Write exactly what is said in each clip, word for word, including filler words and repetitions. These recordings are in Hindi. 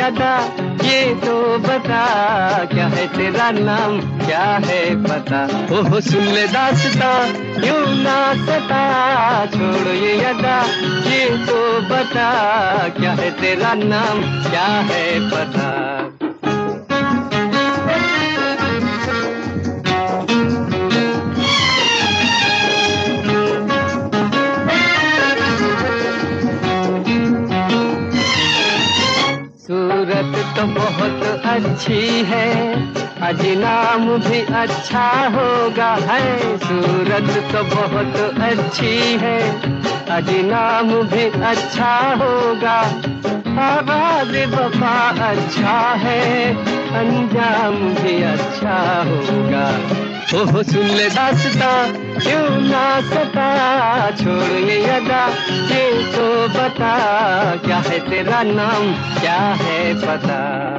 अदा ये तो बता, क्या है तेरा नाम क्या है पता। ओह सुन ले दास्ता यूं ना सता, छोड़ ये अदा ये तो बता, क्या है तेरा नाम क्या है पता। सूरत तो बहुत अच्छी है, अजी नाम भी अच्छा होगा है। सूरत तो बहुत अच्छी है, अजी नाम भी अच्छा होगा। आवाज़ वफा अच्छा है, अंजाम भी अच्छा होगा। ओह सुन ले दास्ता क्यों ना सता, छोड़ ये अदा ये तो बता, क्या है तेरा नाम क्या है पता।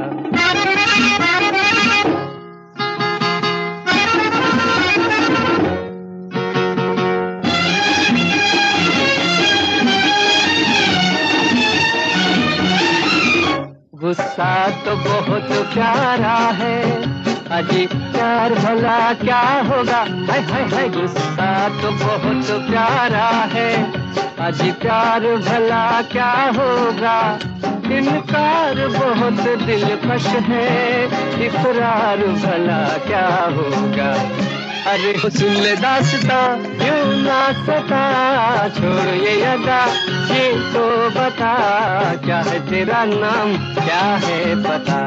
गुस्सा तो बहुत प्यारा है, अजी प्यार भला क्या होगा। हाय हाय हाय गुस्सा तो बहुत प्यारा है, अजी प्यार भला क्या होगा। इनकार बहुत दिलकश है, इकरार भला क्या होगा। अरे सुन ले दास्ता यूं ना सता, छोड़ ये अदा ये तो बता, क्या है तेरा नाम क्या है पता।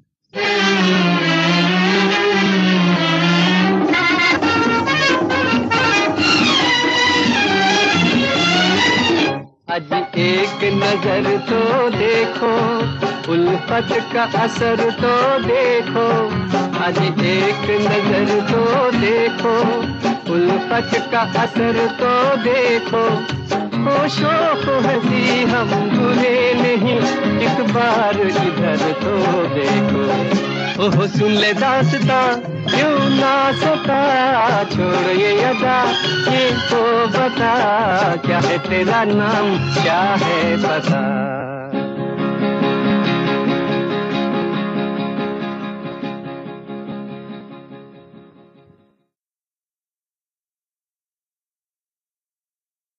अजी एक नजर तो देखो, उल्फत का असर तो देखो। अजी एक नजर तो देखो, उल्फत का असर तो देखो। होशो को हंसी हम भूले नहीं, एक बार इधर तो देखो। ओह सुन ले दास्ता क्यों ना सता, छोड़ ये अदा ये तो बता, क्या है तेरा नाम क्या है पता।